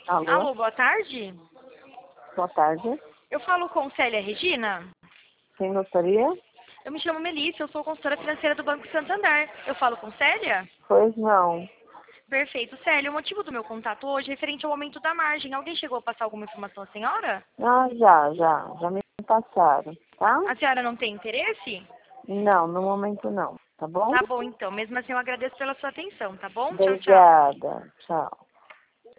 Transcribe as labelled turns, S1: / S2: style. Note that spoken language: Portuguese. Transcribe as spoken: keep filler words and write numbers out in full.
S1: Alô?
S2: Alô, boa tarde.
S1: Boa tarde.
S2: Eu falo com Célia Regina.
S1: Quem gostaria?
S2: Eu me chamo Melissa, eu sou consultora financeira do Banco Santander. Eu falo com Célia?
S1: Pois não.
S2: Perfeito. Célia, o motivo do meu contato hoje é referente ao aumento da margem. Alguém chegou a passar alguma informação à senhora?
S1: Ah, já, já. Já me passaram, tá?
S2: A senhora não tem interesse?
S1: Não, no momento não. Tá bom?
S2: Tá bom, então. Mesmo assim, eu agradeço pela sua atenção, tá bom? Tchau, tchau.
S1: Obrigada. Tchau.